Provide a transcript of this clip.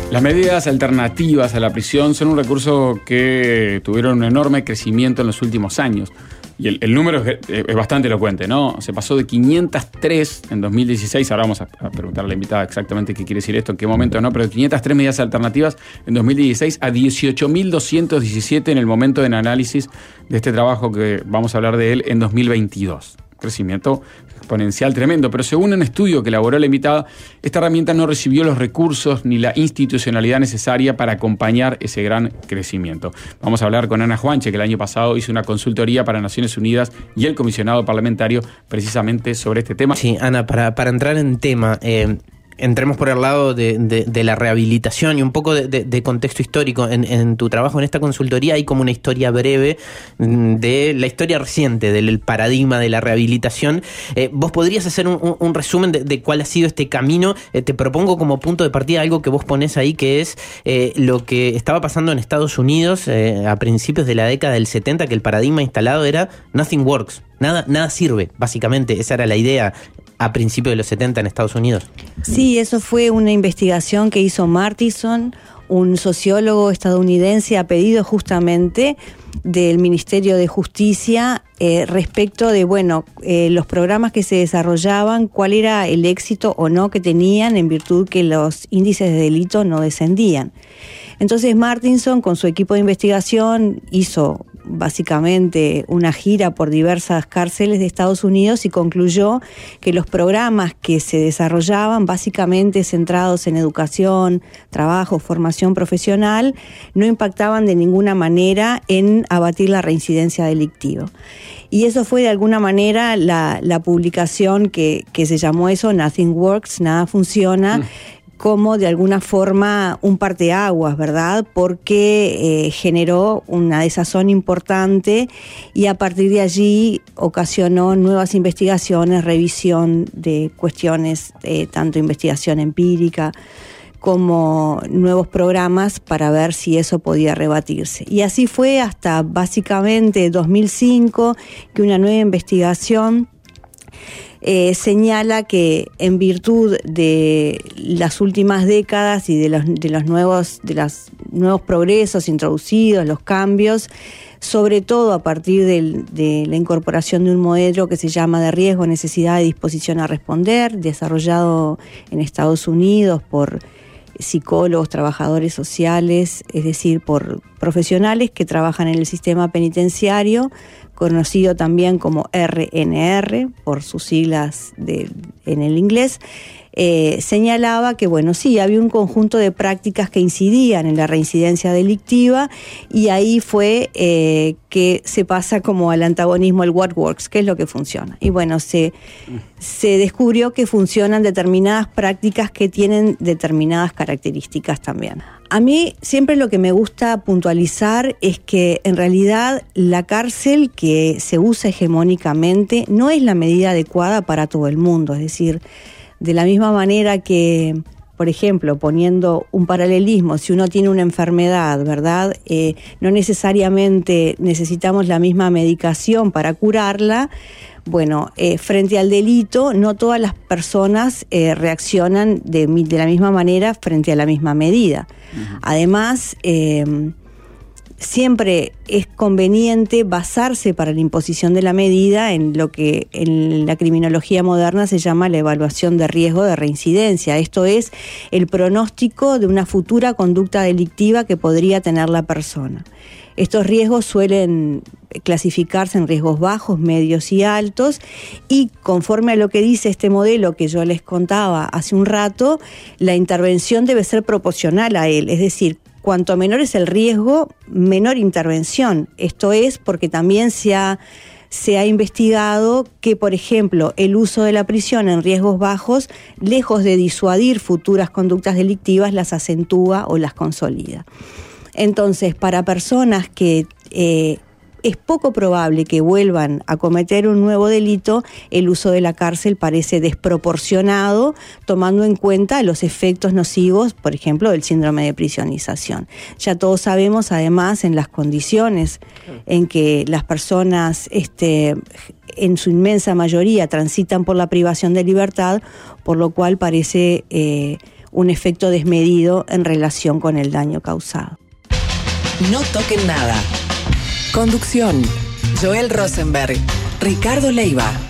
Las medidas alternativas a la prisión son un recurso que tuvieron un enorme crecimiento en los últimos años. Y el número es bastante elocuente, ¿no? Se pasó de 503 en 2016, ahora vamos a preguntarle a la invitada exactamente qué quiere decir esto, en qué momento, ¿no? Pero de 503 medidas alternativas en 2016 a 18.217 en el momento del análisis de este trabajo que vamos a hablar de él en 2022. Crecimiento exponencial tremendo, pero según un estudio que elaboró la invitada, esta herramienta no recibió los recursos ni la institucionalidad necesaria para acompañar ese gran crecimiento. Vamos a hablar con Ana Juanche, que el año pasado hizo una consultoría para Naciones Unidas y el comisionado parlamentario precisamente sobre este tema. Sí, Ana, para entrar en tema, entremos por el lado de la rehabilitación y un poco de contexto histórico. En tu trabajo en esta consultoría hay como una historia breve de la historia reciente, del paradigma de la rehabilitación. ¿Vos podrías hacer un resumen de cuál ha sido este camino? Te propongo como punto de partida algo que vos ponés ahí, que es lo que estaba pasando en Estados Unidos a principios de la década del 70, que el paradigma instalado era nothing works, nada sirve, básicamente. Esa era la idea a principios de los 70 en Estados Unidos. Sí, eso fue una investigación que hizo Martinson, un sociólogo estadounidense, a pedido justamente del Ministerio de Justicia respecto de, los programas que se desarrollaban, cuál era el éxito o no que tenían en virtud que los índices de delito no descendían. Entonces Martinson, con su equipo de investigación, hizo básicamente una gira por diversas cárceles de Estados Unidos y concluyó que los programas que se desarrollaban, básicamente centrados en educación, trabajo, formación profesional, no impactaban de ninguna manera en abatir la reincidencia delictiva. Y eso fue de alguna manera la publicación que se llamó eso, Nothing Works, nada funciona, como de alguna forma un parteaguas, ¿verdad? Porque generó una desazón importante y a partir de allí ocasionó nuevas investigaciones, revisión de cuestiones, tanto investigación empírica como nuevos programas para ver si eso podía rebatirse. Y así fue hasta básicamente 2005 que una nueva investigación señala que en virtud de las últimas décadas y de los nuevos progresos introducidos, los cambios, sobre todo a partir de la incorporación de un modelo que se llama de riesgo, necesidad y disposición a responder, desarrollado en Estados Unidos por psicólogos, trabajadores sociales, es decir, por profesionales que trabajan en el sistema penitenciario, conocido también como RNR, por sus siglas en el inglés, señalaba que, sí, había un conjunto de prácticas que incidían en la reincidencia delictiva y ahí fue que se pasa como al antagonismo, el what works, qué es lo que funciona. Y se descubrió que funcionan determinadas prácticas que tienen determinadas características también. A mí siempre lo que me gusta puntualizar es que en realidad la cárcel que se usa hegemónicamente no es la medida adecuada para todo el mundo, es decir, de la misma manera que, por ejemplo, poniendo un paralelismo, si uno tiene una enfermedad, ¿verdad? No necesariamente necesitamos la misma medicación para curarla. Frente al delito, no todas las personas reaccionan de la misma manera frente a la misma medida. Uh-huh. Además, siempre es conveniente basarse para la imposición de la medida en lo que en la criminología moderna se llama la evaluación de riesgo de reincidencia. Esto es el pronóstico de una futura conducta delictiva que podría tener la persona. Estos riesgos suelen clasificarse en riesgos bajos, medios y altos, y conforme a lo que dice este modelo que yo les contaba hace un rato, la intervención debe ser proporcional a él, es decir, cuanto menor es el riesgo, menor intervención. Esto es porque también se ha investigado que, por ejemplo, el uso de la prisión en riesgos bajos, lejos de disuadir futuras conductas delictivas, las acentúa o las consolida. Entonces, para personas que es poco probable que vuelvan a cometer un nuevo delito, el uso de la cárcel parece desproporcionado, tomando en cuenta los efectos nocivos, por ejemplo, del síndrome de prisionización. Ya todos sabemos, además, en las condiciones en que las personas en su inmensa mayoría transitan por la privación de libertad, por lo cual parece un efecto desmedido en relación con el daño causado. No toquen nada. Conducción: Joel Rosenberg, Ricardo Leiva.